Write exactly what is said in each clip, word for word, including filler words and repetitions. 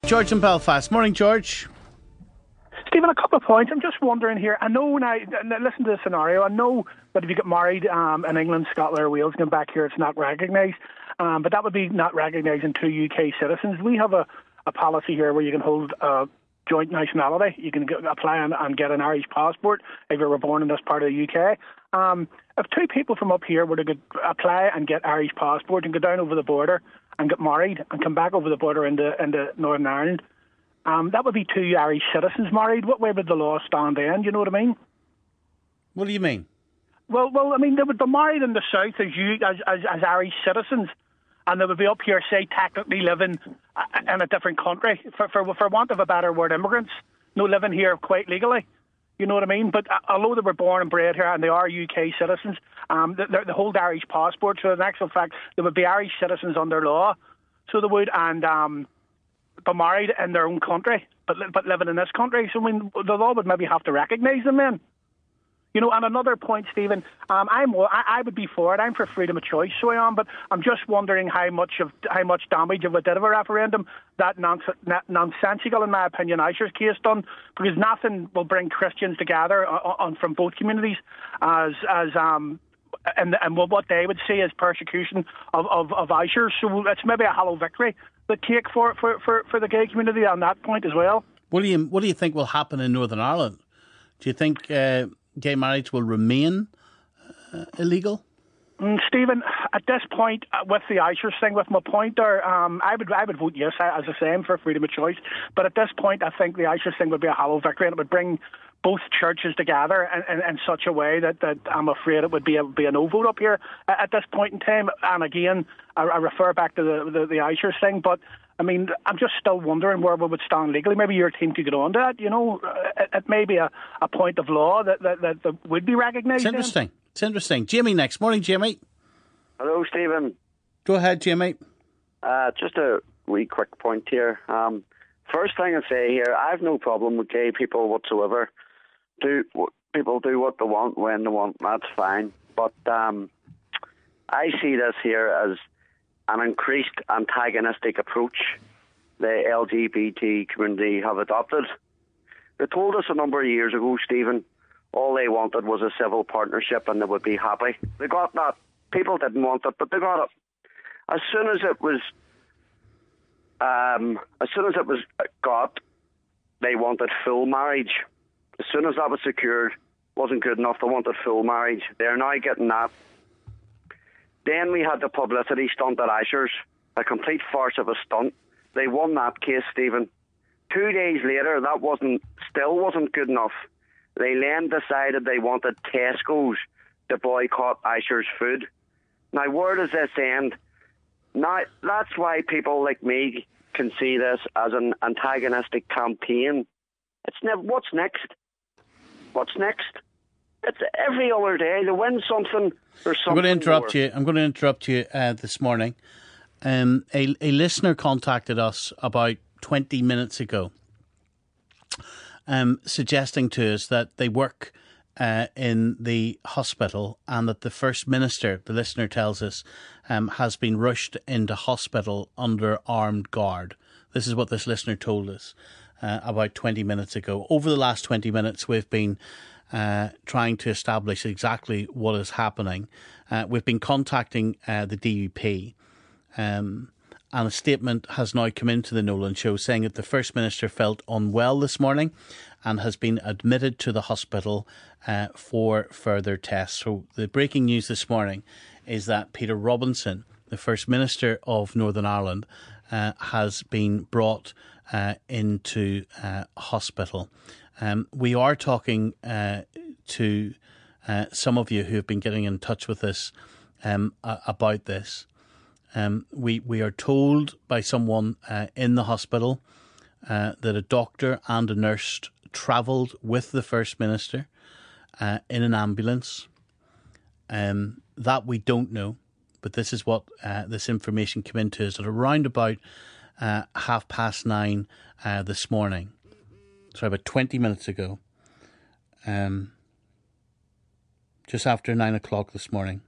George in Belfast. Morning, George. Stephen, a couple of points. I'm just wondering here. I know when I listen to the scenario, I know that if you get married um, in England, Scotland, or Wales, and come back here, it's not recognised. Um, but that would be not recognising two U K citizens. We have a, a policy here where you can hold a joint nationality. You can get, apply and, and get an Irish passport if you were born in this part of the U K. Um, if two people from up here were to get, apply and get Irish passport and go down over the border and get married and come back over the border into, into Northern Ireland, um, that would be two Irish citizens married. What way would the law stand then? Do you know what I mean? What do you mean? Well, well, I mean, they would be married in the south as you as, as, as Irish citizens, and they would be up here, say, technically living in a different country, for, for, for want of a better word, immigrants, no living here quite legally. You know what I mean? But although they were born and bred here and they are U K citizens, um, they, they hold Irish passports. So in actual fact, they would be Irish citizens under law. So they would, and um, be married in their own country, but but living in this country. So I mean, the law would maybe have to recognise them then. You know, and another point, Stephen, um, I'm I, I would be for it. I'm for freedom of choice, so I am. But I'm just wondering how much of how much damage if we did have a referendum that nons- nonsensical, in my opinion, Aisher's case done, because nothing will bring Christians together on, on from both communities as as um and and what they would see as persecution of of, of Aisher's. So it's maybe a hollow victory the cake for, for, for, for the gay community on that point as well. What do you what do you think will happen in Northern Ireland? Do you think Uh... gay marriage will remain uh, illegal? Mm, Stephen, at this point, uh, with the Aisher's thing, with my point there, um, I would I would vote yes, as I say, for freedom of choice. But at this point, I think the Aisher's thing would be a hollow victory, and it would bring both churches together in, in, in such a way that, that I'm afraid it would be a, be a no vote up here at, at this point in time. And again, I, I refer back to the, the, the Aisher's thing, but I mean, I'm just still wondering where we would stand legally. Maybe your team could get on to that. You know, it, it may be a, a point of law that, that, that, that would be recognised. It's interesting. In. It's interesting. Jamie next. Morning, Jamie. Hello, Stephen. Go ahead, Jamie. Uh, just a wee quick point here. Um, first thing I say here, I have no problem with gay people whatsoever. Do people do what they want when they want? That's fine. But um, I see this here as an increased antagonistic approach the L G B T community have adopted. They told us a number of years ago, Stephen, all they wanted was a civil partnership and they would be happy. They got that. People didn't want it, but they got it. As soon as it was, um, as soon as it was got, they wanted full marriage. As soon as that was secured, wasn't good enough. They wanted full marriage. They're now getting that. Then we had the publicity stunt at Aisher's, a complete farce of a stunt. They won that case, Stephen. Two days later, that wasn't still wasn't good enough. They then decided they wanted Tesco's to boycott Aisher's food. Now, where does this end? Now, that's why people like me can see this as an antagonistic campaign. It's never. What's next? What's next? It's every other day they win something or something. I'm going to interrupt more. you. I'm going to interrupt you uh, this morning. Um, a, a listener contacted us about twenty minutes ago, um, suggesting to us that they work uh, in the hospital and that the First Minister, the listener tells us, um, has been rushed into hospital under armed guard. This is what this listener told us uh, about twenty minutes ago. Over the last twenty minutes, we've been Uh, trying to establish exactly what is happening. Uh, we've been contacting uh, the D U P, um, and a statement has now come into the Nolan Show saying that the First Minister felt unwell this morning and has been admitted to the hospital uh, for further tests. So the breaking news this morning is that Peter Robinson, the First Minister of Northern Ireland, uh, has been brought uh, into uh, hospital. Um, we are talking uh, to uh, some of you who have been getting in touch with us um, uh, about this. Um, we we are told by someone uh, in the hospital uh, that a doctor and a nurse travelled with the First Minister uh, in an ambulance. Um, that we don't know, but this is what uh, this information came into us at around about uh, half past nine uh, this morning. So about twenty minutes ago, um, just after nine o'clock this morning.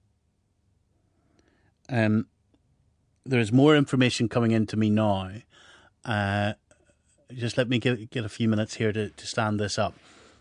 Um, there is more information coming into me now Uh, just let me get, get a few minutes here to, to stand this up.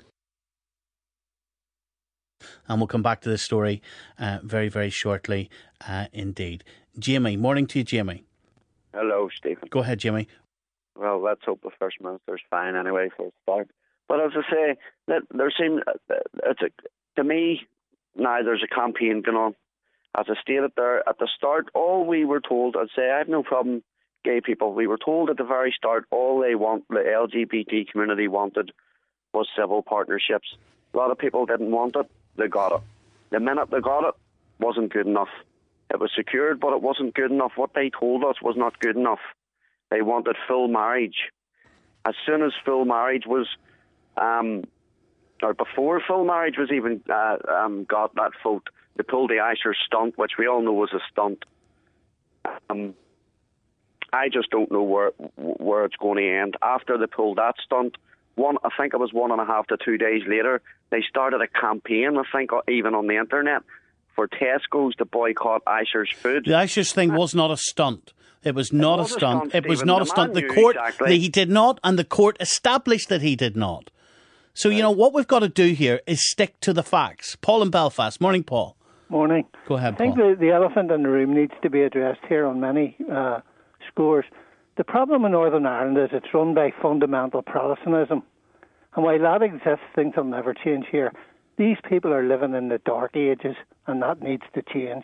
And we'll come back to this story uh, very, very shortly uh, indeed. Jamie, morning to you, Jamie. Hello, Stephen. Go ahead, Jamie. Well, let's hope the First Minister's fine anyway for a start. But as I say, that there seems, it's a, to me, now there's a campaign going on. As I stated there at the start, all we were told, I'd say I have no problem, gay people, we were told at the very start, all they want, the L G B T community wanted was civil partnerships. A lot of people didn't want it, they got it. The minute they got it, wasn't good enough. It was secured, but it wasn't good enough. What they told us was not good enough. They wanted full marriage. As soon as full marriage was, um, or before full marriage was even uh, um, got that vote, they pulled the Aisher stunt, which we all know was a stunt. Um, I just don't know where where it's going to end. After they pulled that stunt, one I think it was one and a half to two days later, they started a campaign, I think even on the internet, for Tesco's to boycott Aisher's food. The Aisher's thing was not a stunt. It was not it was a stunt. A stunt it was Stephen. not the a stunt. The knew court, exactly. he did not, and the court established that he did not. So, right. You know, what we've got to do here is stick to the facts. Paul in Belfast. Morning, Paul. Morning. Go ahead, I think Paul. the, the elephant in the room needs to be addressed here on many uh, scores. The problem in Northern Ireland is it's run by fundamental Protestantism. And while that exists, things will never change here. These people are living in the dark ages, and that needs to change.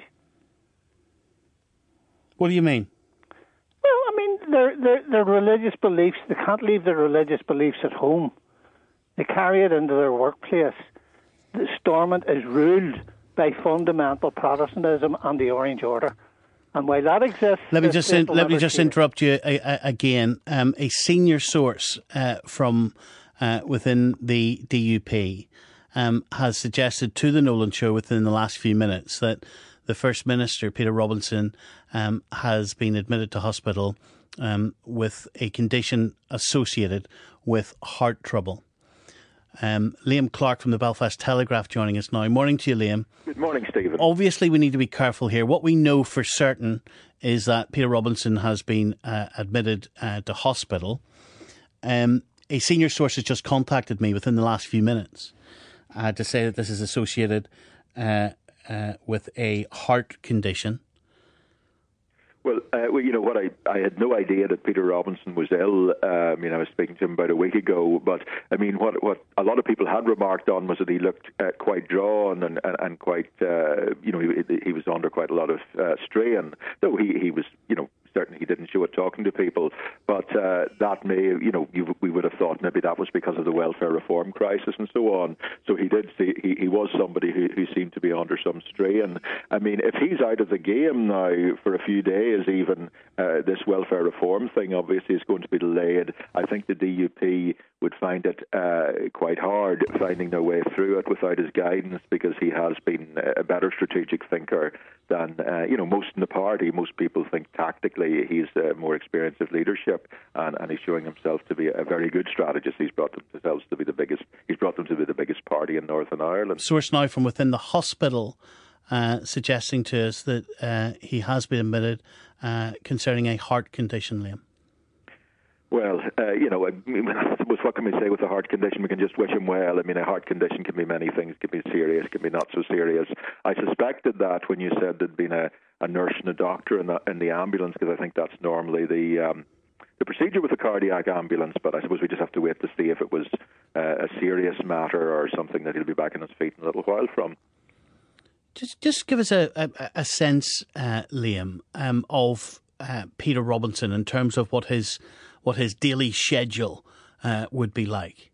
What do you mean? Well, I mean, their, their, their religious beliefs, they can't leave their religious beliefs at home. They carry it into their workplace. The Stormont is ruled by fundamental Protestantism and the Orange Order. And while that exists... Let me just in, let me just change. interrupt you a, a, again. Um, a senior source uh, from uh, within the D U P um, has suggested to the Nolan Show within the last few minutes that the First Minister, Peter Robinson, um, has been admitted to hospital um, with a condition associated with heart trouble. Um, Liam Clark from the Belfast Telegraph joining us now. Morning to you, Liam. Good morning, Stephen. Obviously, we need to be careful here. What we know for certain is that Peter Robinson has been uh, admitted uh, to hospital. Um, a senior source has just contacted me within the last few minutes uh, to say that this is associated uh, uh, with a heart condition. Well, uh, well, you know what? I, I had no idea that Peter Robinson was ill. Uh, I mean, I was speaking to him about a week ago. But I mean, what what a lot of people had remarked on was that he looked uh, quite drawn and and, and quite, uh, you know, he, he was under quite a lot of uh, strain. Though he he was, you know, certainly he didn't show it talking to people. But uh, that may, you know, you, we would have thought maybe that was because of the welfare reform crisis and so on. So he did see he, he was somebody who, who seemed to be under some strain. I mean, if he's out of the game now for a few days, even uh, this welfare reform thing obviously is going to be delayed. I think the D U P would find it uh, quite hard finding their way through it without his guidance, because he has been a better strategic thinker than uh, you know most in the party. Most people think tactically he's uh, more experienced of leadership, and, and he's showing himself to be a very good strategist. He's brought themselves to be the biggest. He's brought them to be the biggest party in Northern Ireland. Source now from within the hospital uh, suggesting to us that uh, he has been admitted uh, concerning a heart condition, Liam. Well, uh, you know, I mean, I suppose what can we say with a heart condition? We can just wish him well. I mean, a heart condition can be many things. It can be serious, it can be not so serious. I suspected that when you said there'd been a, a nurse and a doctor in the, in the ambulance, because I think that's normally the um, the procedure with a cardiac ambulance. But I suppose we just have to wait to see if it was uh, a serious matter or something that he'll be back on his feet in a little while from. Just, just give us a, a, a sense, uh, Liam, um, of uh, Peter Robinson in terms of what his what his daily schedule uh, would be like.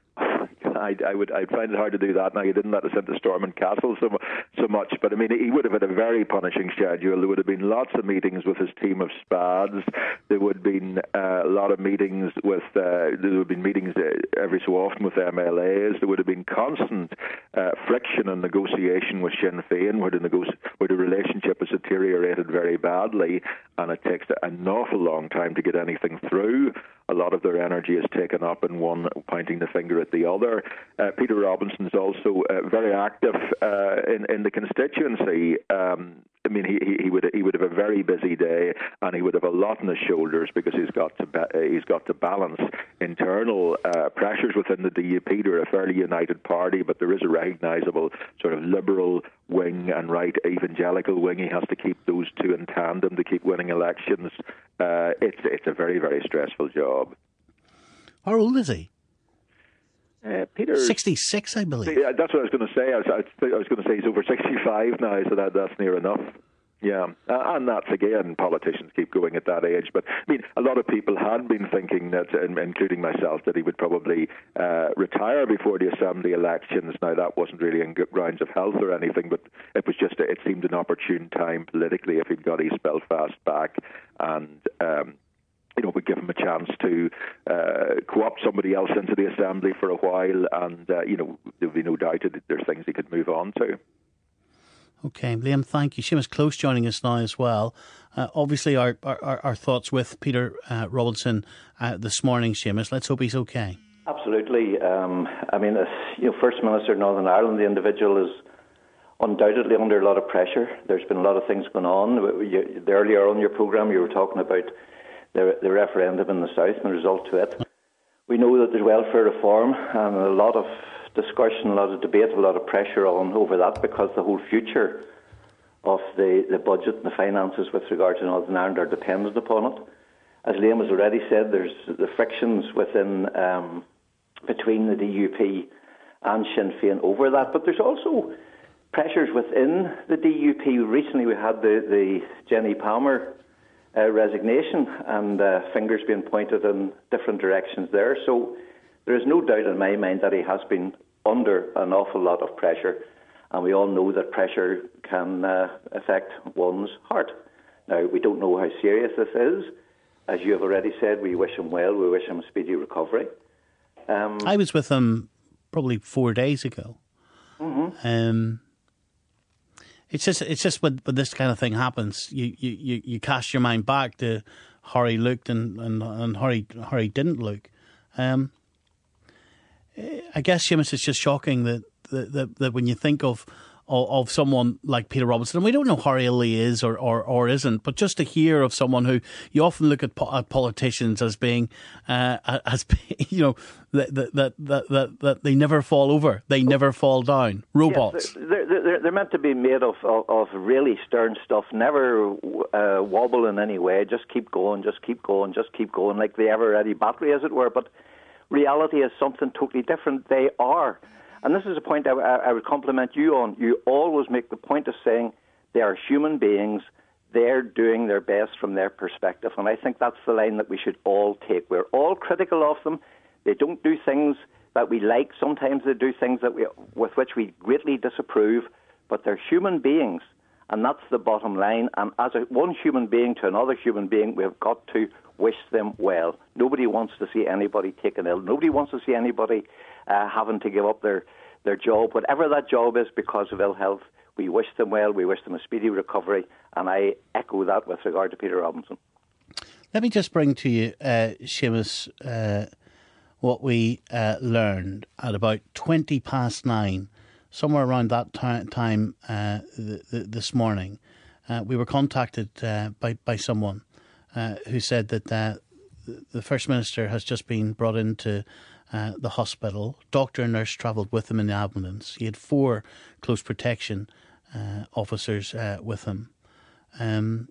I, I would I'd find it hard to do that. Now, he didn't let us into Stormont Castle so so much, but I mean, he would have had a very punishing schedule. There would have been lots of meetings with his team of spads. There would have been uh, a lot of meetings with. Uh, there would have been meetings every so often with M L As. There would have been constant uh, friction and negotiation with Sinn Féin, where the negoti- where the relationship has deteriorated very badly, and it takes an awful long time to get anything through. A lot of their energy is taken up in one pointing the finger at the other. Uh, Peter Robinson is also uh, very active uh, in, in the constituency. Um, I mean, he, he would he would have a very busy day, and he would have a lot on his shoulders because he's got to ba- he's got to balance internal uh, pressures within the D U P. They're a fairly united party, but there is a recognisable sort of liberal wing and right evangelical wing. He has to keep those two in tandem to keep winning elections. Uh, it's it's a very very stressful job. How old is he? Uh, Peter, sixty-six, I believe. Yeah, that's what I was going to say. I was, I was going to say he's over sixty-five now, so that that's near enough. Yeah, uh, and that's again, politicians keep going at that age. But I mean, a lot of people had been thinking that, including myself, that he would probably uh, retire before the Assembly elections. Now, that wasn't really on grounds of health or anything, but it was just it seemed an opportune time politically if he'd got East Belfast back and. Um, You know, we give him a chance to uh, co-opt somebody else into the Assembly for a while, and uh, you know, there'll be no doubt that there's things he could move on to. Okay, Liam, thank you. Seamus Close joining us now as well. Uh, obviously, our, our our thoughts with Peter uh, Robinson uh, this morning, Seamus. Let's hope he's okay. Absolutely. Um, I mean, as you know, First Minister of Northern Ireland, the individual is undoubtedly under a lot of pressure. There's been a lot of things going on. You, earlier on your programme, you were talking about The, the referendum in the South and the result to it. We know that there's welfare reform and a lot of discussion, a lot of debate, a lot of pressure on over that because the whole future of the, the budget and the finances with regard to Northern Ireland are dependent upon it. As Liam has already said, there's the frictions within um, between the D U P and Sinn Féin over that, but there's also pressures within the D U P. Recently we had the, the Jenny Palmer Uh, resignation and uh, fingers being pointed in different directions there. So there is no doubt in my mind that he has been under an awful lot of pressure, and we all know that pressure can uh, affect one's heart. Now, we don't know how serious this is. As you have already said, we wish him well, we wish him a speedy recovery. Um, I was with him probably four days ago. Mm-hmm. Um It's just, it's just when, when this kind of thing happens, you, you, you cast your mind back to how he looked and, and, and how, he, how he didn't look. Um, I guess, Seamus, it's just shocking that, that, that when you think of, of of someone like Peter Robinson, and we don't know how ill he is or, or, or isn't, but just to hear of someone who you often look at, po- at politicians as being, uh, as you know, that that, that that that they never fall over, they never fall down, robots. Yes, they're, they're, they're meant to be made of, of, of really stern stuff, never uh, wobble in any way, just keep going, just keep going, just keep going, like the ever-ready battery, as it were. But reality is something totally different. They are. And this is a point I, I would compliment you on. You always make the point of saying they are human beings. They're doing their best from their perspective. And I think that's the line that we should all take. We're all critical of them. They don't do things that we like. Sometimes they do things that we, with which we greatly disapprove. But they're human beings. And that's the bottom line. And as a, one human being to another human being, we've got to wish them well. Nobody wants to see anybody taken ill. Nobody wants to see anybody uh, having to give up their, their job, whatever that job is, because of ill health. We wish them well. We wish them a speedy recovery. And I echo that with regard to Peter Robinson. Let me just bring to you, uh, Seamus, uh, what we uh, learned at about twenty past nine, somewhere around that t- time uh, th- th- this morning. Uh, we were contacted uh, by, by someone uh, who said that uh, the First Minister has just been brought into uh, the hospital. Doctor and nurse travelled with him in the ambulance. He had four close protection uh, officers uh, with him. Um,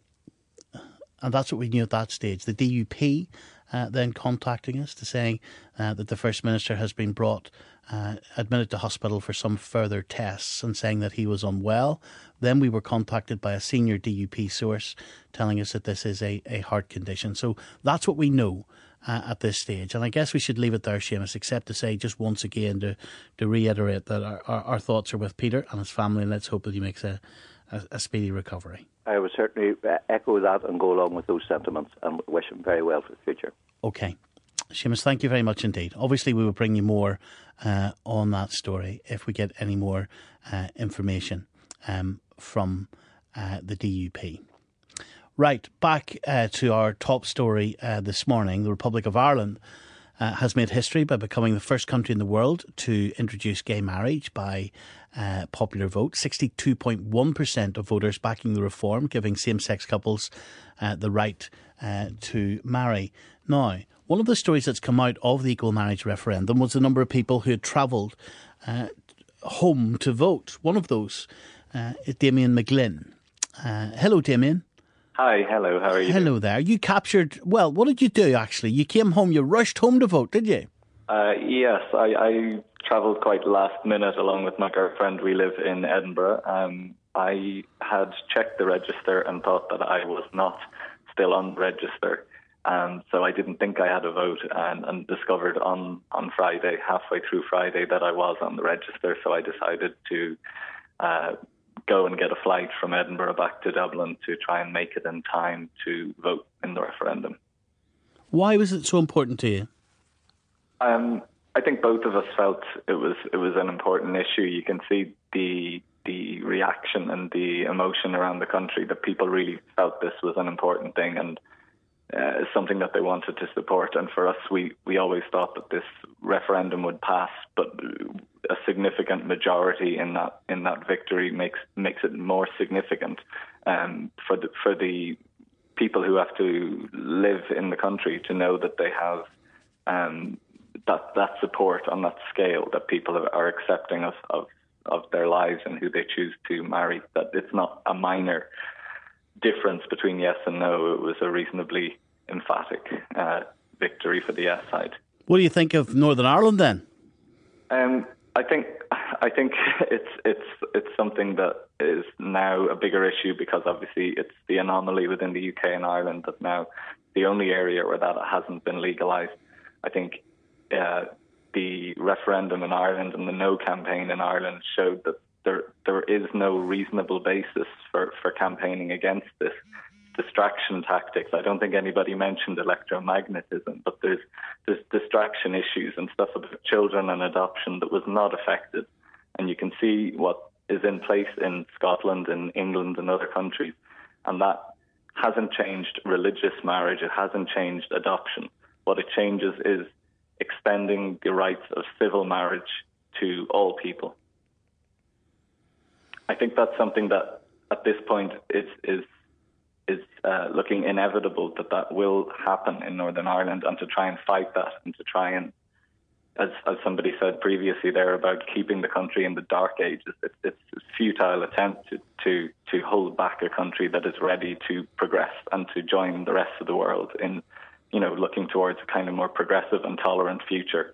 and that's what we knew at that stage. The D U P uh, then contacting us to saying uh, that the First Minister has been brought, uh, admitted to hospital for some further tests, and saying that he was unwell. Then we were contacted by a senior D U P source telling us that this is a, a heart condition. So that's what we know uh, at this stage. And I guess we should leave it there, Seamus, except to say just once again to, to reiterate that our, our, our thoughts are with Peter and his family, and let's hope that he makes a, a, a speedy recovery. I would certainly echo that and go along with those sentiments and wish him very well for the future. Okay. Seamus, thank you very much indeed. Obviously, we will bring you more uh, on that story if we get any more uh, information um, from uh, the D U P. Right, back uh, to our top story uh, this morning. The Republic of Ireland uh, has made history by becoming the first country in the world to introduce gay marriage by uh, popular vote. sixty-two point one percent of voters backing the reform, giving same-sex couples uh, the right uh, to marry. Now, one of the stories that's come out of the equal marriage referendum was the number of people who had travelled uh, home to vote. One of those uh, is Damien McGlynn. Uh, hello, Damien. Hi, hello, how are you? Hello there. You captured, well, what did you do actually? You came home, you rushed home to vote, did you? Uh, yes, I, I travelled quite last minute along with my girlfriend. We live in Edinburgh. Um, I had checked the register and thought that I was not still on the register. Um, so I didn't think I had a vote, and, and discovered on, on Friday, halfway through Friday, that I was on the register. So I decided to uh, go and get a flight from Edinburgh back to Dublin to try and make it in time to vote in the referendum. Why was it so important to you? Um, I think both of us felt it was it was an important issue. You can see the the reaction and the emotion around the country, that people really felt this was an important thing, and Uh, something that they wanted to support. And for us, we, we always thought that this referendum would pass, but a significant majority in that in that victory makes makes it more significant um, for the for the people who have to live in the country to know that they have um, that that support on that scale, that people are accepting of, of of their lives and who they choose to marry. That it's not a minor difference between yes and no. It was a reasonably emphatic uh, victory for the yes side. What do you think of Northern Ireland then? Um, I think I think it's it's it's something that is now a bigger issue, because obviously it's the anomaly within the U K and Ireland that now the only area where that hasn't been legalised. I think uh, the referendum in Ireland and the No campaign in Ireland showed that there there is no reasonable basis for, for campaigning against this. Distraction tactics. I don't think anybody mentioned electromagnetism, but there's there's distraction issues and stuff about children and adoption that was not affected. And you can see what is in place in Scotland and England and other countries, and that hasn't changed religious marriage. It hasn't changed adoption. What it changes is extending the rights of civil marriage to all people. I think that's something that at this point is is is uh, looking inevitable, that that will happen in Northern Ireland, and to try and fight that, and to try and, as as somebody said previously there about keeping the country in the dark ages, it, it's a futile attempt to, to to hold back a country that is ready to progress and to join the rest of the world in, you know, looking towards a kind of more progressive and tolerant future.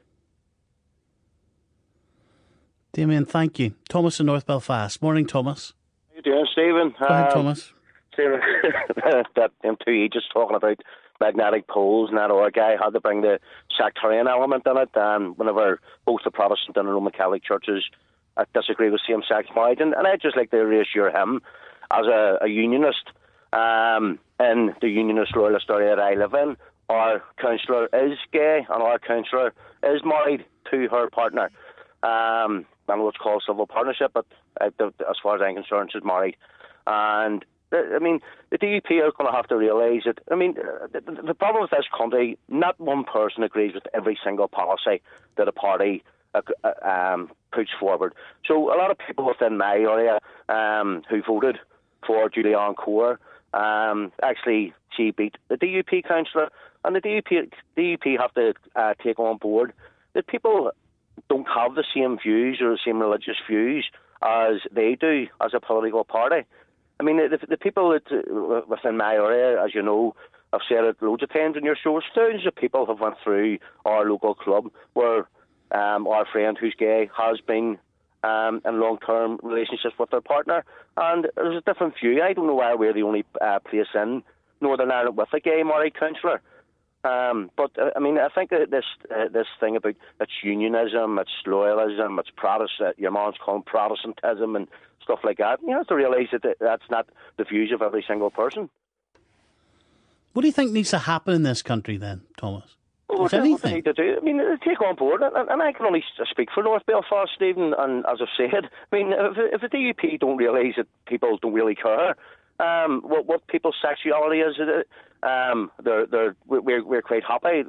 Damien, thank you. Thomas in North Belfast. Morning, Thomas. How you doing, Stephen? Go ahead, um, Thomas. Stephen, that M two E just talking about magnetic poles, and that other guy had to bring the sectarian element in it. And whenever both the Protestant and the Roman Catholic churches uh, disagree with same-sex marriage, and, and I'd just like to reassure him, as a, a unionist um, in the unionist royalist area that I live in, our councillor is gay, and our councillor is married to her partner. Um, I know it's called civil partnership, but uh, the, as far as I'm concerned, she's married. And I mean, the D U P are going to have to realise that, I mean, the, the problem with this country, not one person agrees with every single policy that a party uh, um, puts forward. So a lot of people within my area um, who voted for Julianne Core, um, actually, she beat the D U P councillor, and the D U P, D U P have to uh, take on board that people don't have the same views or the same religious views as they do as a political party. I mean, the, the people that uh, within my area, as you know, I've said it loads of times in your shows, thousands of people have went through our local club where um, our friend who's gay has been um, in long-term relationships with their partner, and there's a different view. I don't know why we're the only uh, place in Northern Ireland with a gay married councillor. Um, but uh, I mean, I think that this uh, this thing about it's unionism, it's loyalism, it's Protestant. Your mom's calling Protestantism and stuff like that. You have to realise that that's not the views of every single person. What do you think needs to happen in this country then, Thomas? Well, what, what they need to do? I mean, take on board, and, and I can only speak for North Belfast, Stephen. And as I've said, I mean, if, if the D U P don't realise that people don't really care um, what what people's sexuality is, um, they're they're we're we're quite happy. The,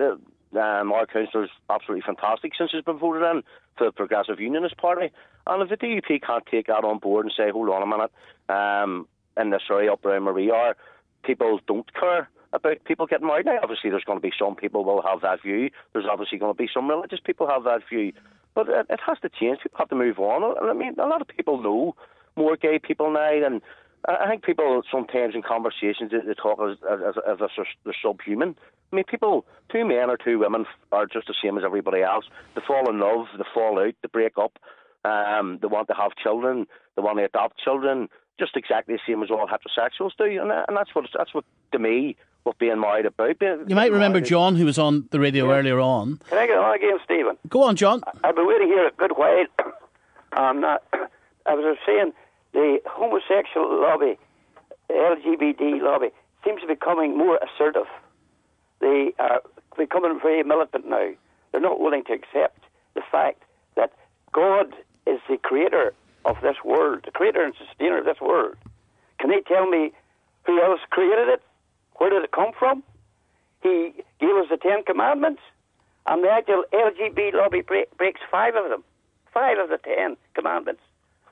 Um, our councillor is absolutely fantastic since he's been voted in for the Progressive Unionist Party. And if the D U P can't take that on board and say, hold on a minute, um, in this area up around where we are, people don't care about people getting married. Now, obviously, there's going to be some people will have that view. There's obviously going to be some religious people have that view. But it, it has to change. People have to move on. And I mean, a lot of people know more gay people now, and I think people sometimes in conversations they talk as, as, as if they're, they're subhuman. I mean, people, two men or two women are just the same as everybody else. They fall in love, they fall out, they break up, um, they want to have children, they want to adopt children, just exactly the same as all heterosexuals do. And, and that's what, that's what, to me, what being married about. Being, you might remember John, who was on the radio yeah. earlier on. Can I get on again, Stephen? Go on, John. I've been waiting here a good while. I'm not, I was saying the homosexual lobby, the L G B T lobby, seems to be becoming more assertive. They are becoming very militant now. They're not willing to accept the fact that God is the creator of this world, the creator and sustainer of this world. Can they tell me who else created it? Where did it come from? He gave us the Ten Commandments, and the actual L G B T lobby break, breaks five of them, five of the Ten Commandments.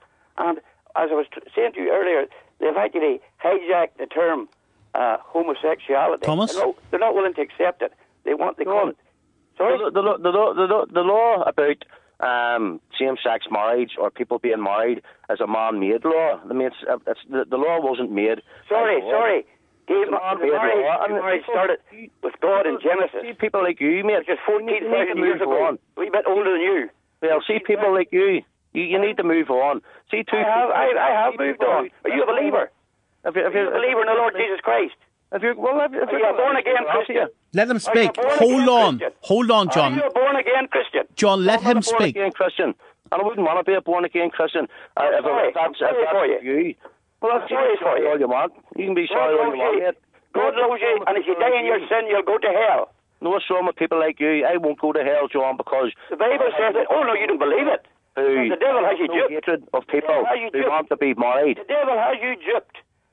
And as I was t- saying to you earlier, they've actually hijacked the term uh, homosexuality. Thomas? They're not, they're not willing to accept it. They want to call it. Sorry? The, the, the, the, the, the law about um, same-sex marriage or people being married is a man-made law. I mean, it's, it's, the, the law wasn't made. Sorry, sorry. Gave marriage, marriage started with God in Genesis. See people like you, mate. Just fourteen thousand years ago. On. A wee bit older than you. Well, see people like you. You, you need to move on. See, two I have, I, I have moved on. Are you a believer? If you, if Are you a believer in the Lord Jesus Christ? If you're, well, if, if Are you a born-again Christian? Let him speak. Hold on. Christian? Hold on, John. Are you a born-again Christian? John, let him I'm speak. A born-again Christian. And I wouldn't want to be a born-again Christian. Uh, if, sorry. if that's, I'm if sorry that's for you. you. Well, that's sorry you can be sorry all you want. You can be sorry all you want, mate. God loves you, and if you die in your sin, you'll go to hell. No, what's wrong with people like you? I won't go to hell, John, because... The Bible says that. Oh, no, you don't believe it. Who, the devil has you no duped. hatred of people who duped. want to be married. The devil has you duped.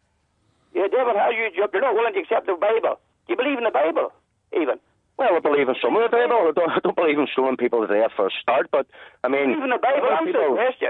The devil has you duped. You're not willing to accept the Bible. Do you believe in the Bible, even? Well, I believe in some of the Bible. I don't, I don't believe in throwing people to death for a start, but, I mean... Do you believe in the Bible? Answer the question.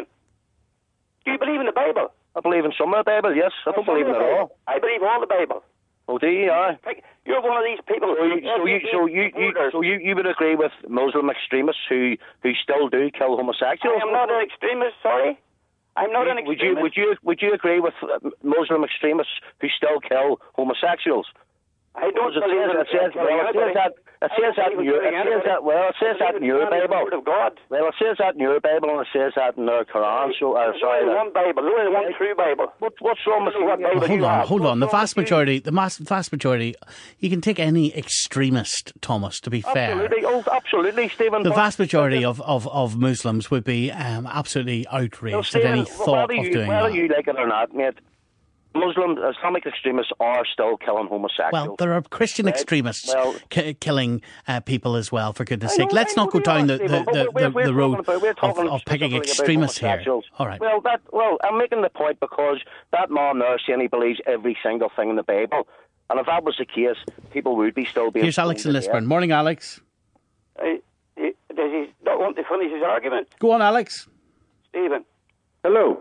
Do you believe in the Bible? I believe in some of the Bible, yes. I don't believe in it all. I believe all the Bible. Oh, do you? Aye. You're one of these people. So you, so you, so you, you, so you, you would agree with Muslim extremists who, who still do kill homosexuals? I am not an extremist. Sorry, I'm not an extremist. Would you, would you, would you agree with Muslim extremists who still kill homosexuals? I don't it believe says, in it says, well, it says that. It says that in your, it says that, well, it says that in your Bible. Well, it says that in your Bible, and it says that in their Quran. So, uh, sorry, there's only one Bible. There's only one true Bible. What, what's wrong with what Bible? Hold on, hold on. The vast majority, the mass, vast majority, you can take any extremist, Thomas. To be fair, absolutely, oh, absolutely, Stephen. The vast majority of, of, of Muslims would be um, absolutely outraged no, Stephen, at any thought you, of doing whether that. Whether you like it or not, mate. Muslim Islamic extremists are still killing homosexuals. Well, there are Christian right? extremists well, k- killing uh, people as well, for goodness sake. Know, Let's not go down the, the, the, we're, we're the road about, of, of picking extremists here. All right. Well, that, well, I'm making the point because that man there saying he believes every single thing in the Bible, and if that was the case, people would be still being... Here's Alex in Lisburn. Morning, Alex. Uh, does he not want to finish his argument? Go on, Alex. Stephen. Hello.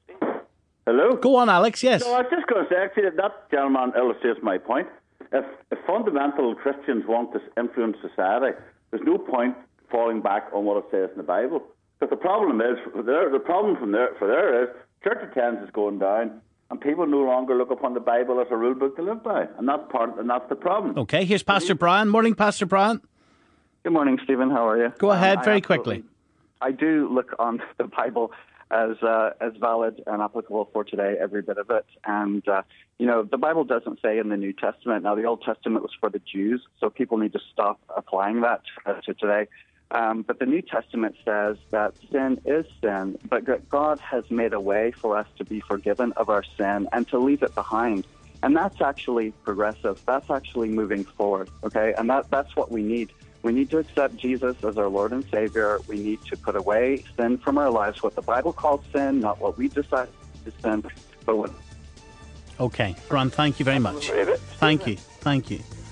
Hello? Go on, Alex, yes. No, I was just going to say, actually, that gentleman illustrates my point. If, if fundamental Christians want to influence society, there's no point falling back on what it says in the Bible. Because the problem is, for there, the problem from there, for there is, church attendance is going down, and people no longer look upon the Bible as a rule book to live by. And that's, part, and that's the problem. Okay, here's Pastor Brian. Morning, Pastor Brian. Good morning, Stephen. How are you? Go ahead, um, very quickly. I do look on the Bible as uh, as valid and applicable for today, every bit of it. And, uh, you know, the Bible doesn't say in the New Testament, now the Old Testament was for the Jews, so people need to stop applying that uh, to today. Um, but the New Testament says that sin is sin, but God has made a way for us to be forgiven of our sin and to leave it behind. And that's actually progressive. That's actually moving forward, okay? And that that's what we need. We need to accept Jesus as our Lord and Savior. We need to put away sin from our lives, what the Bible calls sin, not what we decide is sin, but what... Okay, Brian, thank you very much. Thank you, thank you.